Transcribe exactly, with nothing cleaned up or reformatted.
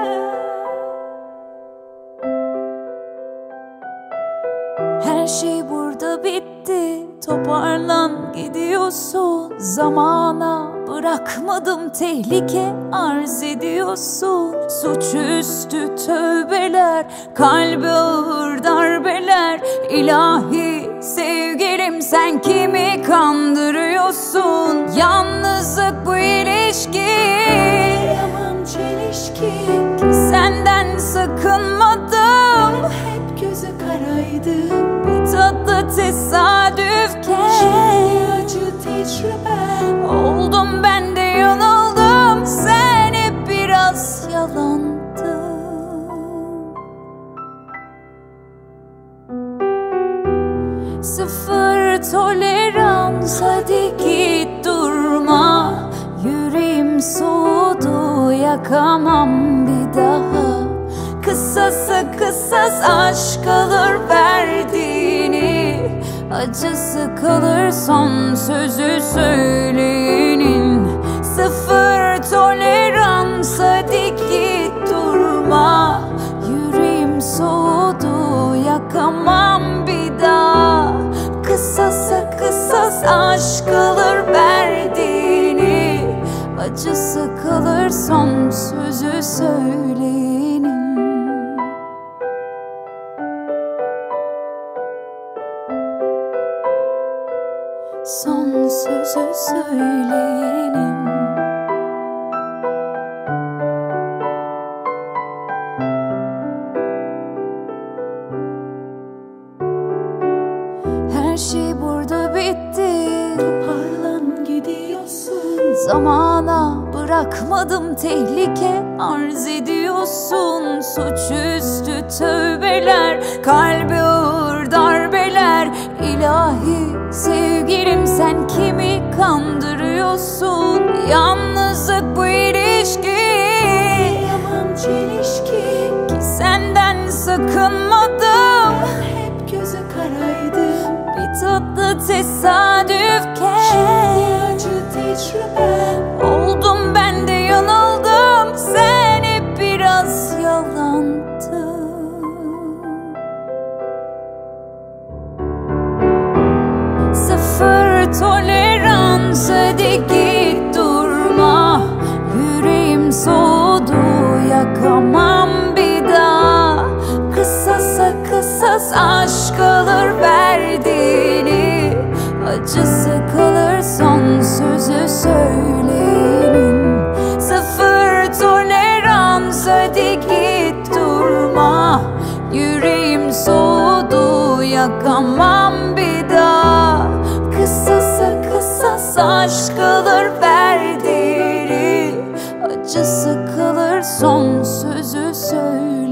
Her şey burada bitti, toparlan gidiyorsun. Zamana bırakmadım, tehlike arz ediyorsun. Suçüstü tövbeler, kalbe ağır darbeler. İlahi sevgilim, sen kimi kandırıyorsun? Yalnızlık bu ilişki, Yaman çelişki. senden sakınmadım, Hep gözü karaydı. bir tatlı tesadüfken Şimdi acı tecrübe. oldum ben de yanıldım, sen hep biraz yalandın. Sıfır tolerans, hadi git durma. Yüreğim soğudu, yakamam bir daha. Kısasa kısas aşk alır verdiğini, acısı kalır son sözü söyleyenin. Sıfır tolerans, hadi git durma. Yüreğim soğudu, yakamam bir daha. Kısasa kısas aşk alır verdiğini, acısı kalır son sözü söyleyenin. Son sözü söyleyenin. Her şey burada bitti, Toparlan gidiyorsun. zamana bırakmadım, tehlike arz ediyorsun. Suçüstü tövbeler, kalbe ağır darbeler. İlahi sevgilim, sen kimi kandırıyorsun? Yalnızlık bu ilişki, Yaman çelişki. ki senden sakınmadım. Hep gözü karaydı. Bir tatlı tesadüfken Şimdi acı tecrübe. oldum ben de yanıldım, sen hep biraz yalandın. Sıfır tolerans, hadi git durma. Yüreğim soğudu, yakamam bir daha. Kısasa kısas aşk alır verdiğini, acısı kalır son sözü söyleyenin. Sıfır tolerans, hadi git durma. Yüreğim soğudu, yakamam bir daha. Kısasa kısas aşk alır verdiğini, acısı kalır son sözü söyle.